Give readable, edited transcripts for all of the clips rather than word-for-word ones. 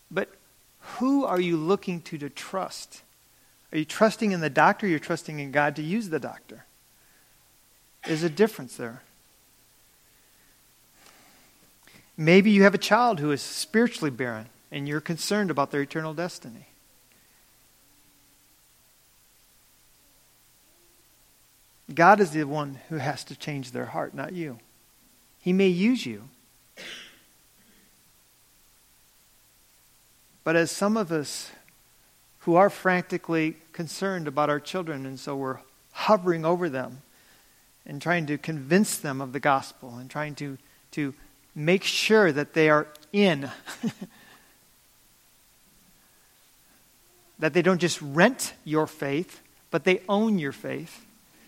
But who are you looking to trust? Are you trusting in the doctor or you're trusting in God to use the doctor? There's a difference there. Maybe you have a child who is spiritually barren and you're concerned about their eternal destiny. God is the one who has to change their heart, not you. He may use you. But as some of us who are frantically concerned about our children, and so we're hovering over them and trying to convince them of the gospel and trying to make sure that they are in, that they don't just rent your faith, but they own your faith.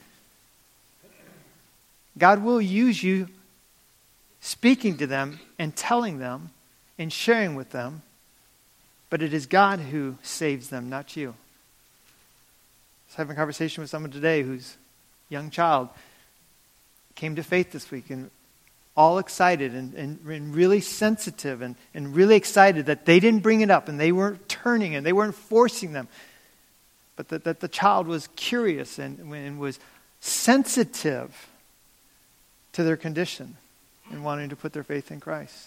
God will use you speaking to them and telling them and sharing with them, but it is God who saves them, not you. I was having a conversation with someone today whose young child came to faith this week and all excited and really sensitive and really excited that they didn't bring it up and they weren't turning and they weren't forcing them, but that the child was curious and was sensitive to their condition and wanting to put their faith in Christ.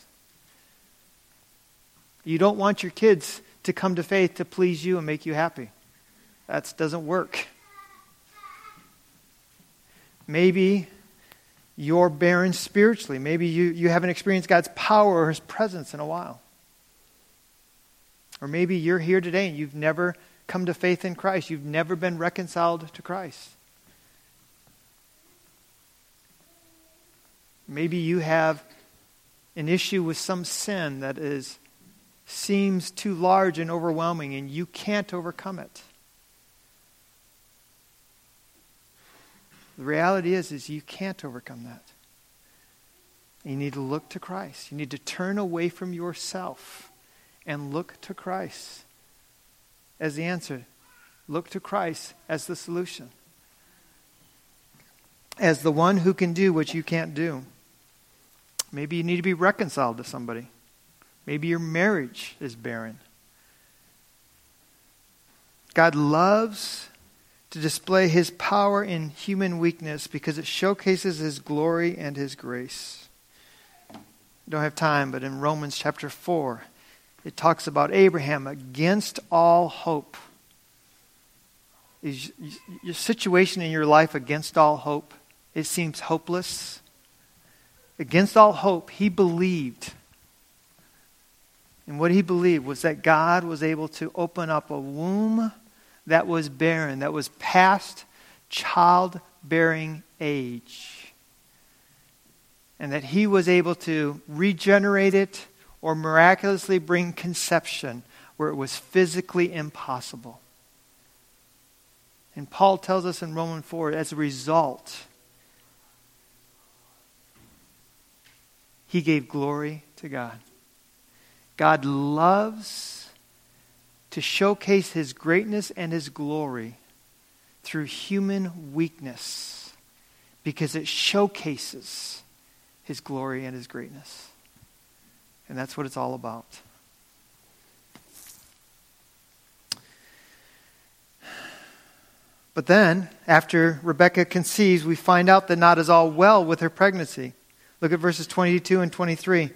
You don't want your kids to come to faith to please you and make you happy. That doesn't work. Maybe you're barren spiritually. Maybe you haven't experienced God's power or His presence in a while. Or maybe you're here today and you've never come to faith in Christ. You've never been reconciled to Christ. Maybe you have an issue with some sin that seems too large and overwhelming and you can't overcome it. The reality is you can't overcome that. You need to look to Christ. You need to turn away from yourself and look to Christ as the answer. Look to Christ as the solution. As the one who can do what you can't do. Maybe you need to be reconciled to somebody. Maybe your marriage is barren. God loves to display His power in human weakness because it showcases His glory and His grace. I don't have time, but in Romans chapter 4, it talks about Abraham against all hope. Is your situation in your life against all hope? It seems hopeless. Against all hope, he believed. And what he believed was that God was able to open up a womb that was barren, that was past childbearing age. And that He was able to regenerate it or miraculously bring conception where it was physically impossible. And Paul tells us in Romans 4, as a result, he gave glory to God. God loves to showcase His greatness and His glory through human weakness because it showcases His glory and His greatness. And that's what it's all about. But then, after Rebekah conceives, we find out that not is all well with her pregnancy. Look at verses 22 and 23.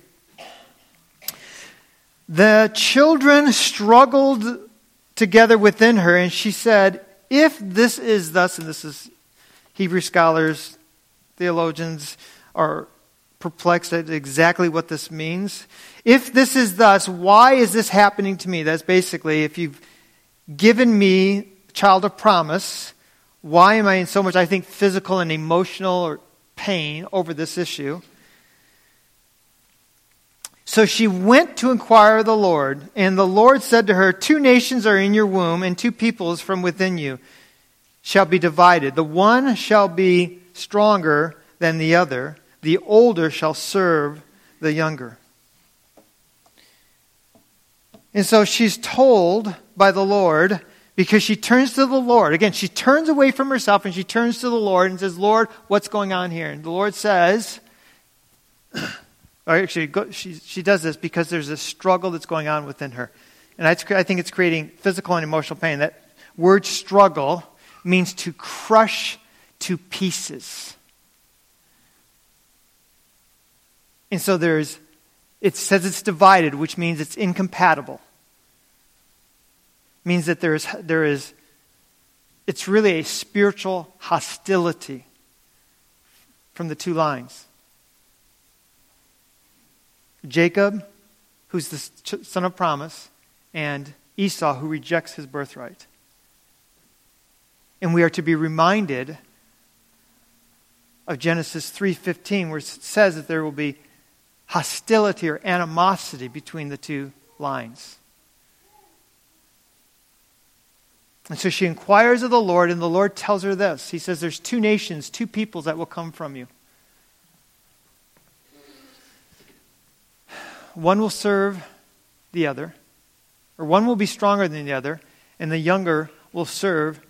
The children struggled together within her, and she said, if this is thus, and this is Hebrew scholars, theologians are perplexed at exactly what this means. If this is thus, why is this happening to me? That's basically, if you've given me a child of promise, why am I in so much, I think, physical and emotional or pain over this issue? So she went to inquire of the Lord, and the Lord said to her, 2 nations are in your womb, and 2 peoples from within you shall be divided. The one shall be stronger than the other. The older shall serve the younger. And so she's told by the Lord, because she turns to the Lord. Again, she turns away from herself and she turns to the Lord and says, Lord, what's going on here? And the Lord says, Or actually, she does this because there's a struggle that's going on within her. And I think it's creating physical and emotional pain. That word struggle means to crush to pieces. And so it says it's divided, which means it's incompatible. It means that it's really a spiritual hostility from the two lines. Jacob, who's the son of promise, and Esau, who rejects his birthright. And we are to be reminded of Genesis 3:15, where it says that there will be hostility or animosity between the two lines. And so she inquires of the Lord, and the Lord tells her this. He says, there's two nations, two peoples that will come from you. One will serve the other, or one will be stronger than the other, and the older will serve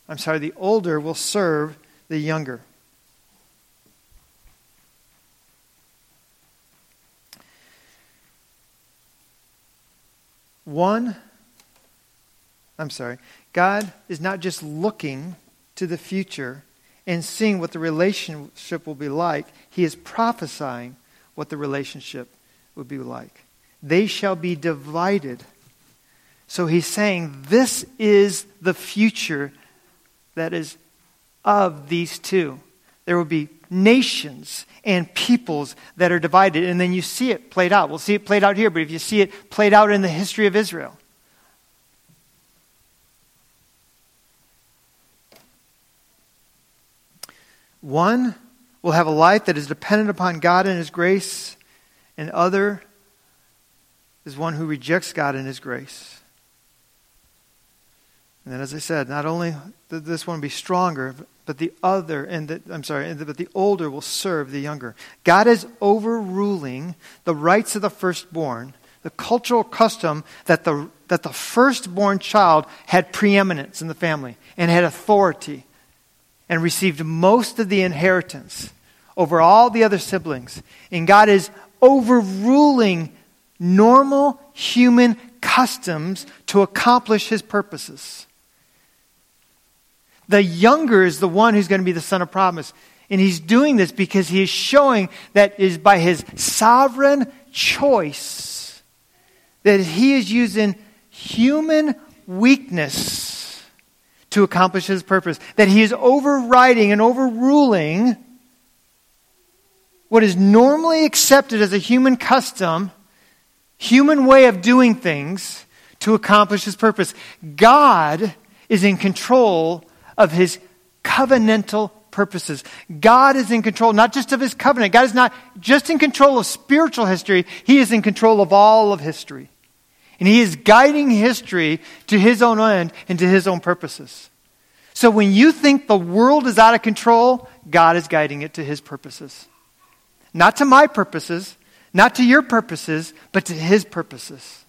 the younger. God is not just looking to the future and seeing what the relationship will be like. He is prophesying what the relationship would be like. They shall be divided. So he's saying this is the future that is of these two. There will be nations and peoples that are divided. And then you see it played out. We'll see it played out here, but if you see it played out in the history of Israel. One will have a life that is dependent upon God and His grace, and other is one who rejects God and His grace. And then, as I said, not only this one will be stronger, but the older will serve the younger. God is overruling the rights of the firstborn, the cultural custom that the firstborn child had preeminence in the family and had authority and received most of the inheritance over all the other siblings. And God is overruling normal human customs to accomplish His purposes. The younger is the one who's going to be the son of promise. And He's doing this because He is showing that it is by His sovereign choice that He is using human weakness to accomplish His purpose. That He is overriding and overruling what is normally accepted as a human custom, human way of doing things to accomplish His purpose. God is in control of His covenantal purposes. God is in control not just of His covenant. God is not just in control of spiritual history. He is in control of all of history. And He is guiding history to His own end and to His own purposes. So when you think the world is out of control, God is guiding it to His purposes. Not to my purposes, not to your purposes, but to His purposes.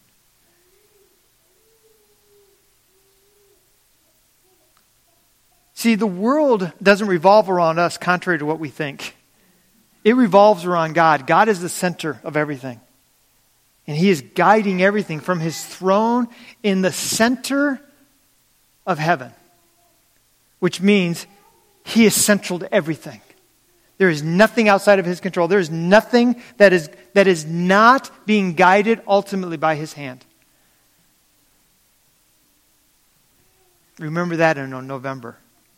See, the world doesn't revolve around us contrary to what we think. It revolves around God. God is the center of everything. And He is guiding everything from His throne in the center of heaven. Which means He is central to everything. There is nothing outside of His control. There is nothing that is not being guided ultimately by His hand. Remember that in November.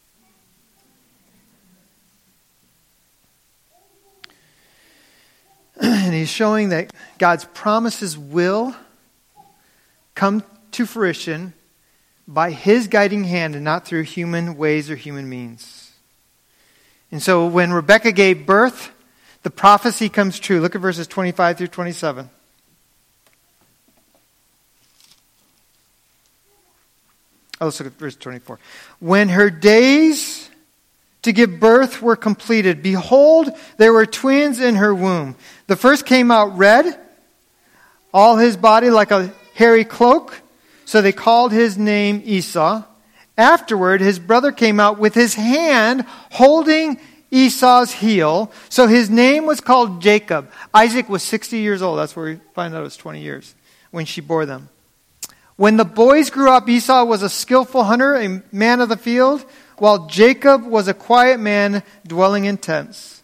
And He's showing that God's promises will come to fruition by His guiding hand and not through human ways or human means. And so when Rebekah gave birth, the prophecy comes true. Look at verses 25 through 27. Let's look at verse 24. When her days to give birth were completed, behold, there were twins in her womb. The first came out red, all his body like a hairy cloak. So they called his name Esau. Afterward, his brother came out with his hand holding Esau's heel. So his name was called Jacob. Isaac was 60 years old. That's where we find out it was 20 years when she bore them. When the boys grew up, Esau was a skillful hunter, a man of the field, while Jacob was a quiet man dwelling in tents.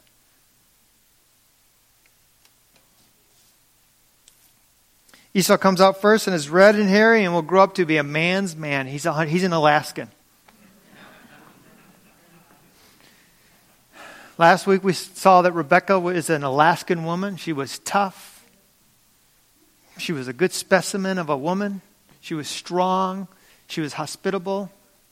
Esau comes out first and is red and hairy and will grow up to be a man's man. He's an Alaskan. Last week we saw that Rebecca was an Alaskan woman. She was tough. She was a good specimen of a woman. She was strong. She was hospitable.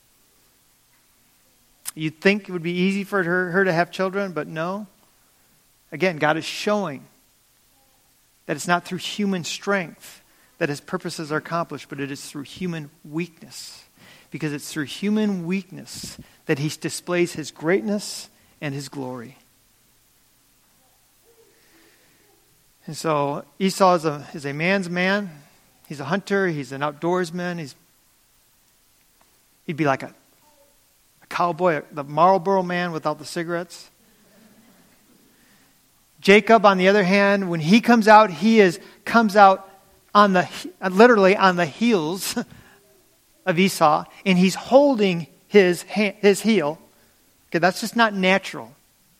You'd think it would be easy for her to have children, but no. Again, God is showing that it's not through human strength that his purposes are accomplished, but it is through human weakness. Because it's through human weakness that he displays his greatness and his glory. And so Esau is a man's man. He's a hunter. He's an outdoorsman. He'd be like a cowboy, the Marlboro man without the cigarettes. Jacob, on the other hand, when he comes out, comes out literally on the heels of Esau, and he's holding his heel. Okay, that's just not natural.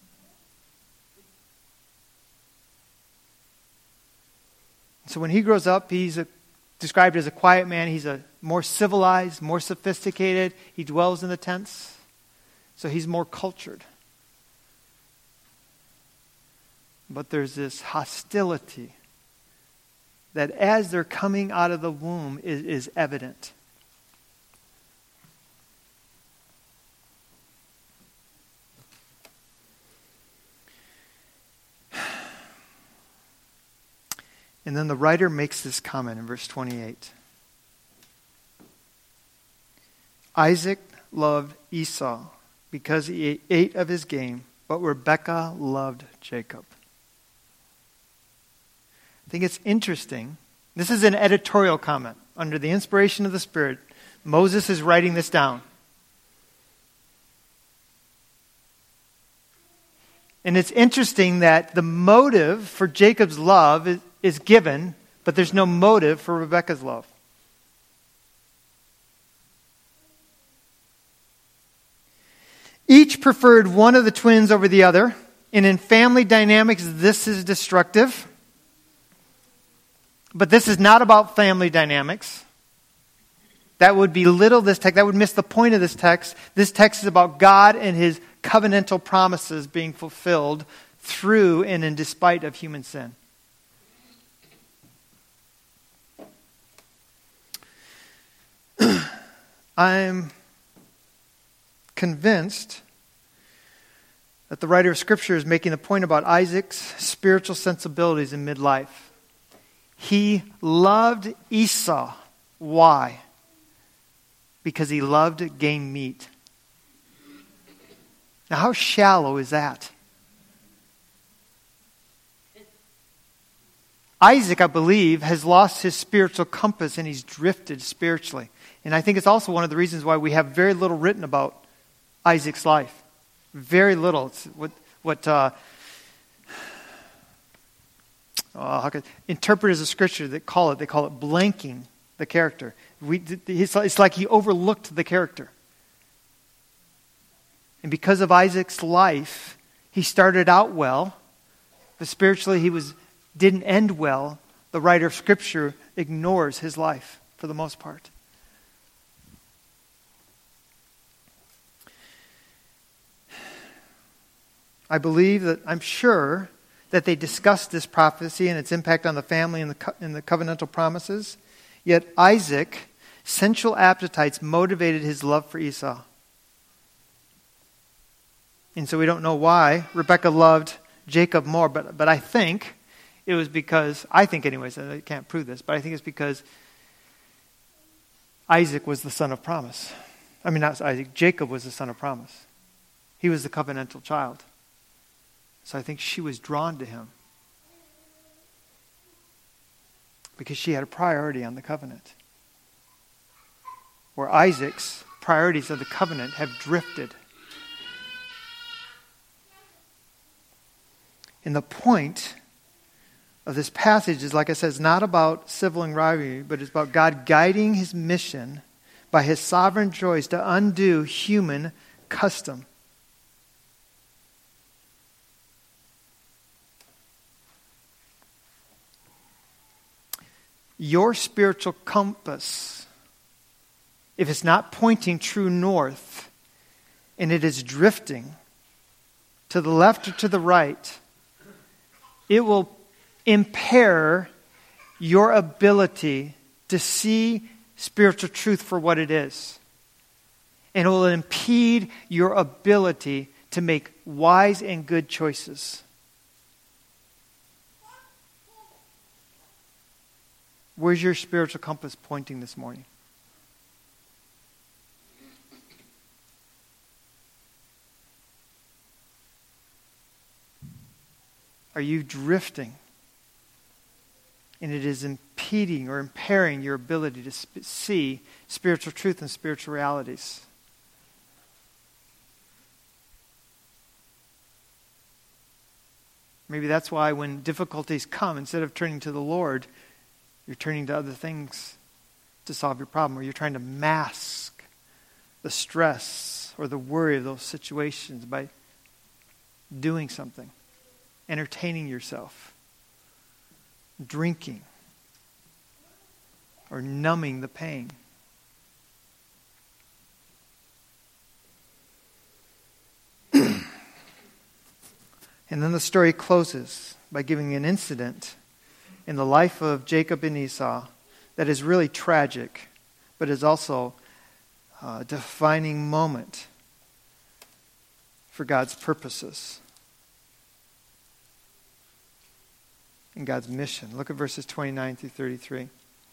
So when he grows up, he's described as a quiet man. He's a more civilized, more sophisticated. He dwells in the tents. So he's more cultured. But there's this hostility that as they're coming out of the womb is evident. And then the writer makes this comment in verse 28. Isaac loved Esau because he ate of his game, but Rebekah loved Jacob. I think it's interesting. This is an editorial comment. Under the inspiration of the Spirit, Moses is writing this down. And it's interesting that the motive for Jacob's love is given, but there's no motive for Rebekah's love. Each preferred one of the twins over the other, and in family dynamics, this is destructive. But this is not about family dynamics. That would belittle this text. That would miss the point of this text. This text is about God and his covenantal promises being fulfilled through and in despite of human sin. I'm convinced that the writer of Scripture is making the point about Isaac's spiritual sensibilities in midlife. He loved Esau. Why? Because he loved game meat. Now, how shallow is that? Isaac, I believe, has lost his spiritual compass and he's drifted spiritually. And I think it's also one of the reasons why we have very little written about Isaac's life. Very little. It's interpreters of Scripture they call it blanking the character. It's like he overlooked the character. And because of Isaac's life, he started out well, but spiritually he didn't end well. The writer of Scripture ignores his life for the most part. I'm sure that they discussed this prophecy and its impact on the family and the covenantal promises. Yet Isaac's sensual appetites motivated his love for Esau. And so we don't know why Rebekah loved Jacob more, but I think it was because, I can't prove this, but I think it's because Isaac was the son of promise. I mean, not Isaac, Jacob was the son of promise. He was the covenantal child. So I think she was drawn to him because she had a priority on the covenant. Where Isaac's priorities of the covenant have drifted. And the point of this passage is, like I said, it's not about sibling rivalry, but it's about God guiding his mission by his sovereign choice to undo human custom. Your spiritual compass, if it's not pointing true north and it is drifting to the left or to the right, it will impair your ability to see spiritual truth for what it is. And it will impede your ability to make wise and good choices. Where's your spiritual compass pointing this morning? Are you drifting? And it is impeding or impairing your ability to see spiritual truth and spiritual realities. Maybe that's why when difficulties come, instead of turning to the Lord, you're turning to other things to solve your problem, or you're trying to mask the stress or the worry of those situations by doing something, entertaining yourself, drinking, or numbing the pain. And then the story closes by giving an incident in the life of Jacob and Esau that is really tragic, but is also a defining moment for God's purposes and God's mission. Look at verses 29 through 33.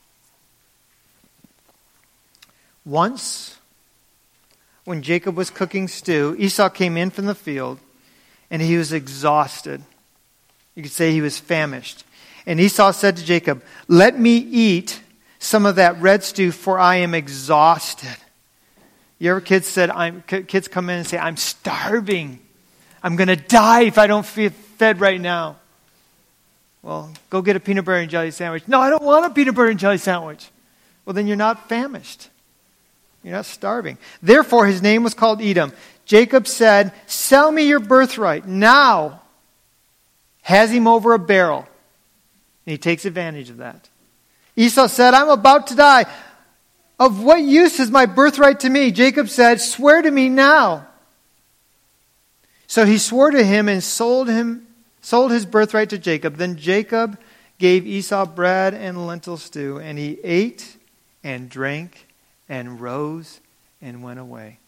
Once, when Jacob was cooking stew, Esau came in from the field, and he was exhausted. You could say he was famished. And Esau said to Jacob, "Let me eat some of that red stew, for I am exhausted." You ever kids come in and say, "I'm starving. I'm going to die if I don't feel fed right now." Well, go get a peanut butter and jelly sandwich. "No, I don't want a peanut butter and jelly sandwich." Well, then you're not famished. You're not starving. Therefore, his name was called Edom. Jacob said, "Sell me your birthright." Now, has him over a barrel. And he takes advantage of that. Esau said, "I'm about to die. Of what use is my birthright to me?" Jacob said, "Swear to me now." So he swore to him and sold his birthright to Jacob. Then Jacob gave Esau bread and lentil stew, and he ate and drank and rose and went away.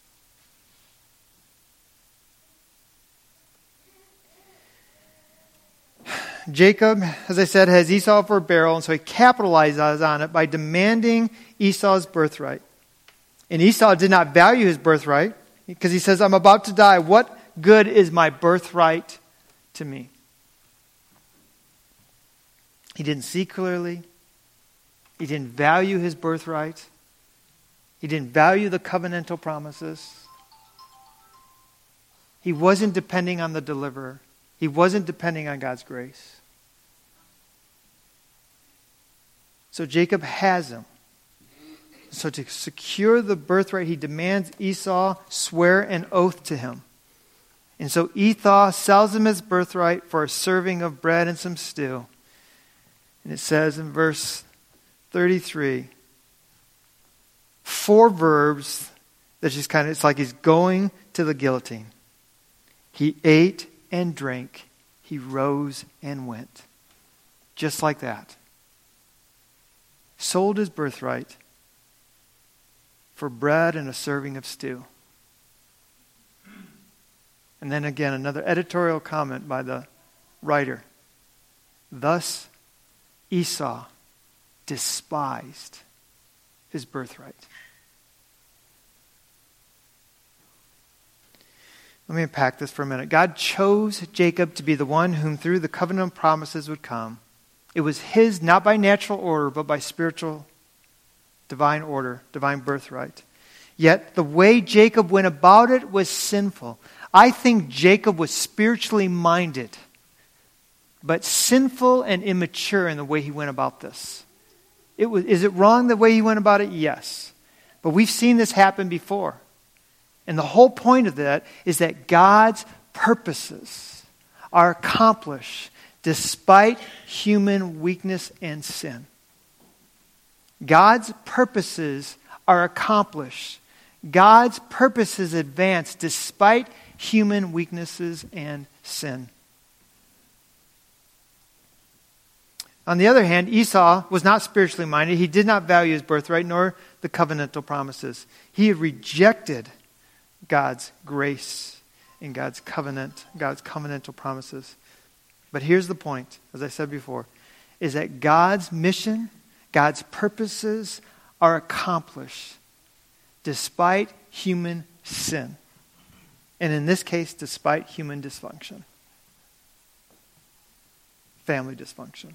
Jacob, as I said, has Esau for a barrel, and so he capitalizes on it by demanding Esau's birthright. And Esau did not value his birthright because he says, "I'm about to die. What good is my birthright to me?" He didn't see clearly. He didn't value his birthright. He didn't value the covenantal promises. He wasn't depending on the deliverer. He wasn't depending on God's grace. So Jacob has him. So to secure the birthright, he demands Esau swear an oath to him. And so Esau sells him his birthright for a serving of bread and some stew. And it says in verse 33, 4 verbs that just it's like he's going to the guillotine. He ate and drank. He rose and went. Just like that. Sold his birthright for bread and a serving of stew. And then again, another editorial comment by the writer. Thus, Esau despised his birthright. Let me unpack this for a minute. God chose Jacob to be the one whom through the covenant promises would come. It was his, not by natural order, but by spiritual, divine order, divine birthright. Yet the way Jacob went about it was sinful. I think Jacob was spiritually minded but sinful and immature in the way he went about this. Is it wrong the way he went about it? Yes. But we've seen this happen before. And the whole point of that is that God's purposes are accomplished despite human weakness and sin. God's purposes are accomplished. God's purposes advance despite human weaknesses and sin. On the other hand, Esau was not spiritually minded. He did not value his birthright nor the covenantal promises. He had rejected God's grace and God's covenantal promises. But here's the point, as I said before, is that God's mission, God's purposes are accomplished despite human sin. And in this case, despite human dysfunction. Family dysfunction.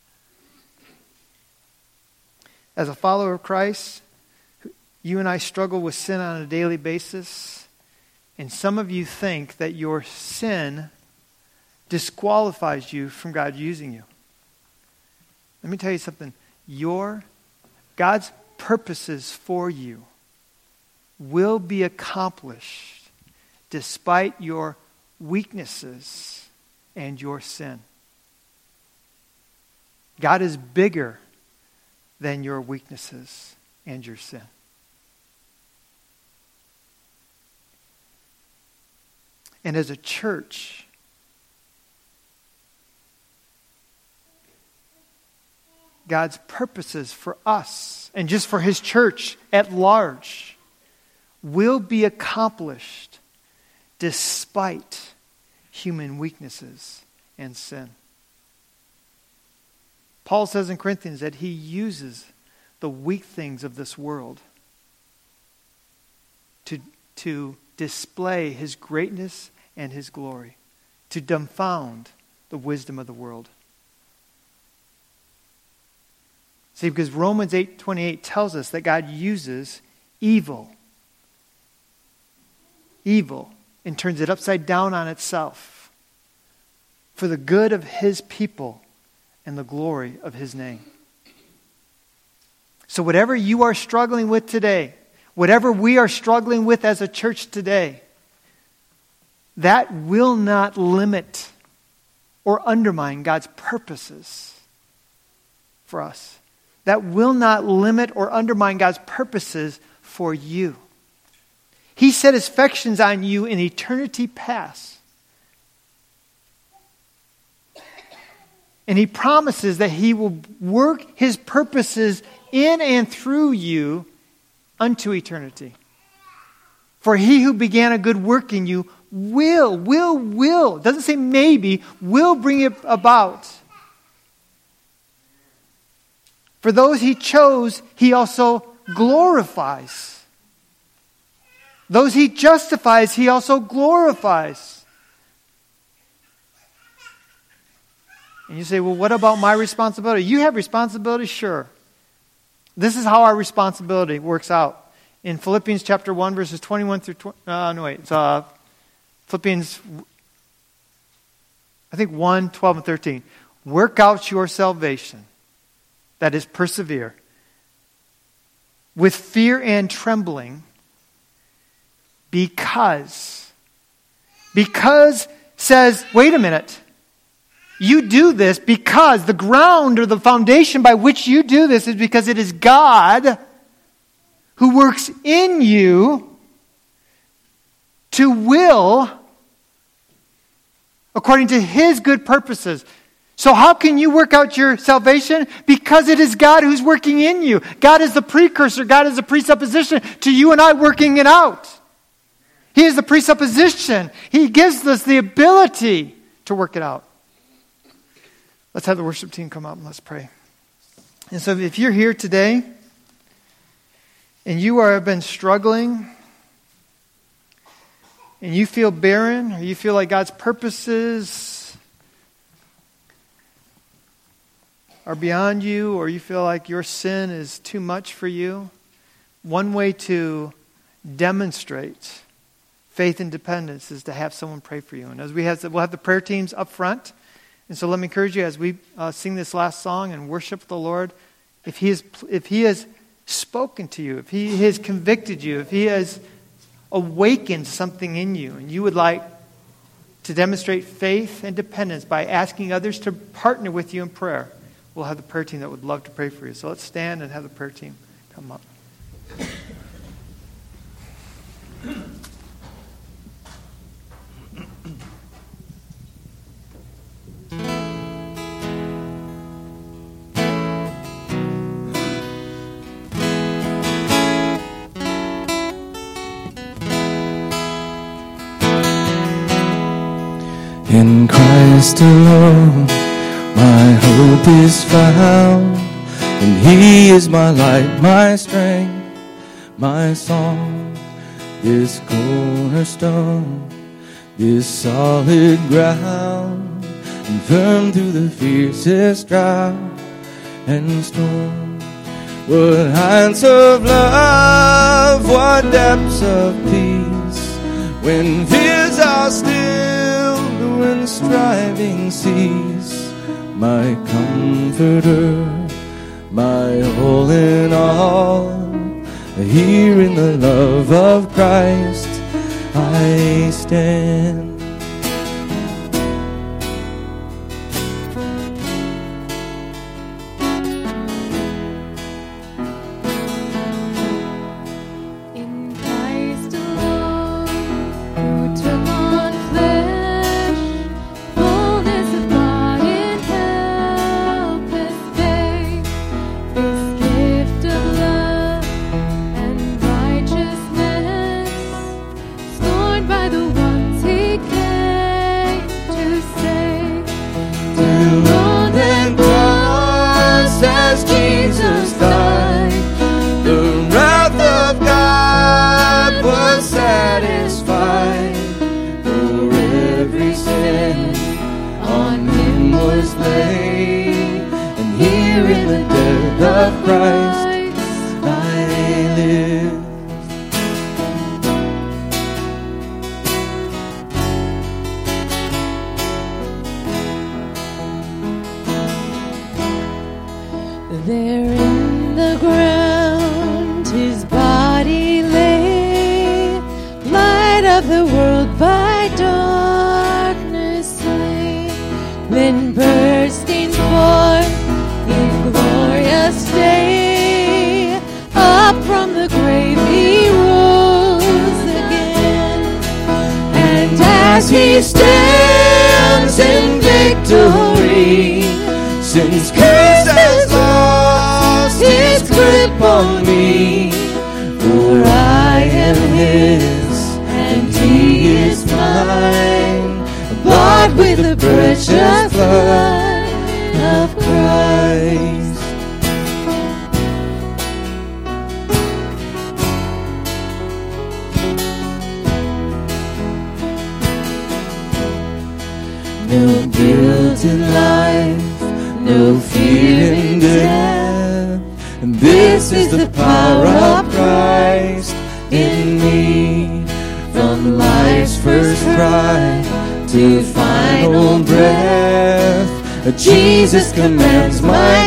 As a follower of Christ, you and I struggle with sin on a daily basis. And some of you think that your sin disqualifies you from God using you. Let me tell you something. God's purposes for you will be accomplished despite your weaknesses and your sin. God is bigger than your weaknesses and your sin. And as a church, God's purposes for us and just for His church at large will be accomplished despite human weaknesses and sin. Paul says in Corinthians that he uses the weak things of this world to display His greatness and His glory, to dumbfound the wisdom of the world. See, because Romans 8:28 tells us that God uses evil, and turns it upside down on itself for the good of His people and the glory of His name. So whatever you are struggling with today, whatever we are struggling with as a church today, that will not limit or undermine God's purposes for us. That will not limit or undermine God's purposes for you. He set His affections on you in eternity past. And He promises that He will work His purposes in and through you unto eternity. For He who began a good work in you will, it doesn't say maybe, will bring it about. For those He chose, He also glorifies. Those He justifies, He also glorifies. And you say, well, what about my responsibility? You have responsibility? Sure. This is how our responsibility works out. In Philippians chapter 1, verses 21 through 20. Philippians, I think 1, 12, and 13. Work out your salvation. That is, persevere. With fear and trembling. Because says, wait a minute. You do this because the ground or the foundation by which you do this is because it is God who works in you to will according to His good purposes. So how can you work out your salvation? Because it is God who's working in you. God is the precursor. God is the presupposition to you and I working it out. He is the presupposition. He gives us the ability to work it out. Let's have the worship team come up and let's pray. And so if you're here today and you have been struggling and you feel barren or you feel like God's purposes are beyond you or you feel like your sin is too much for you, one way to demonstrate faith and dependence is to have someone pray for you. And as we'll have the prayer teams up front. And so let me encourage you as we sing this last song and worship the Lord, if He has spoken to you, if He has convicted you, if He has awakened something in you, and you would like to demonstrate faith and dependence by asking others to partner with you in prayer, we'll have the prayer team that would love to pray for you. So let's stand and have the prayer team come up. In Christ alone, my hope is found, and He is my light, my strength, my song, this cornerstone, this solid ground, and firm through the fiercest drought and storm. What heights of love, what depths of peace, when fears are stilled, when striving cease. My comforter, my all in all, here in the love of Christ I stand. There in the ground His body lay, light of the world by darkness slain, then bursting forth in glorious day, up from the grave He rose again. And as He stands in victory, since curse has lost His grip on me, for I am His and He is mine, bought with the precious blood of Christ. No guilt in life, no fear in death, and this is the power of Christ in me. From life's first cry to final breath, Jesus commands my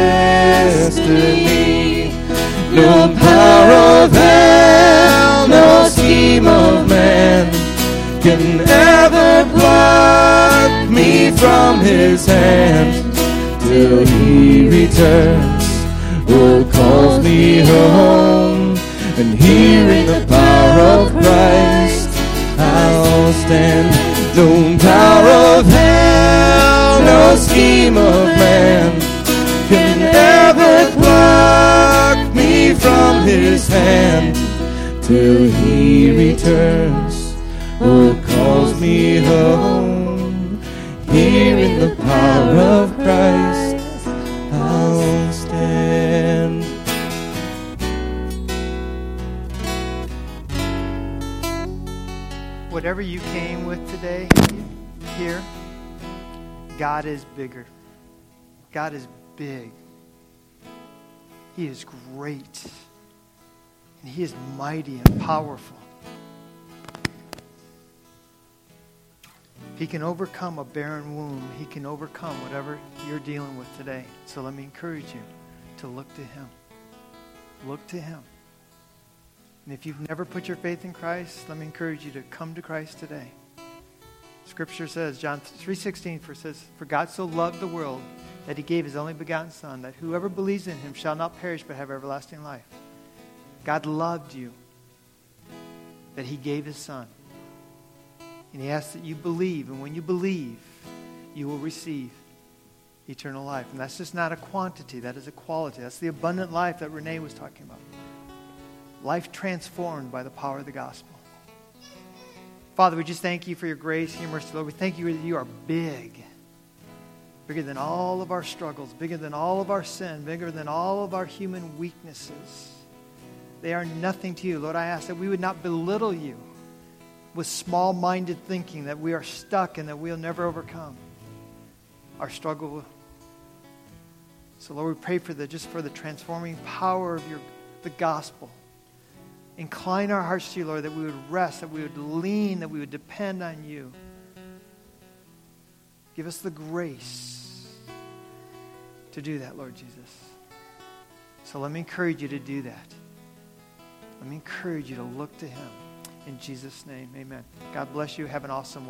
destiny. No power of hell, no scheme of man can ever pluck me from His hand, till He returns or calls me home. And here in the power of Christ I'll stand. No power of hell, no scheme of man can ever pluck me from His hand, till He returns or calls me home. Here in the power of Christ I'll stand. Whatever you came with today here, God is bigger. God is big. He is great. And He is mighty and powerful. If He can overcome a barren womb. He can overcome whatever you're dealing with today. So let me encourage you to look to Him. Look to Him. And if you've never put your faith in Christ, let me encourage you to come to Christ today. Scripture says, John 3:16 says, "For God so loved the world that He gave His only begotten Son, that whoever believes in Him shall not perish but have everlasting life." God loved you, that He gave His Son. And He asks that you believe, and when you believe, you will receive eternal life. And that's just not a quantity, that is a quality. That's the abundant life that Renee was talking about. Life transformed by the power of the gospel. Father, we just thank You for Your grace and Your mercy, Lord. We thank You that You are big. Bigger than all of our struggles, bigger than all of our sin, bigger than all of our human weaknesses. They are nothing to You. Lord, I ask that we would not belittle You with small-minded thinking that we are stuck and that we'll never overcome our struggle. So Lord, we pray for the transforming power of the gospel. Incline our hearts to You, Lord, that we would rest, that we would lean, that we would depend on You. Give us the grace to do that, Lord Jesus. So let me encourage you to do that. Let me encourage you to look to Him. In Jesus' name, amen. God bless you. Have an awesome week.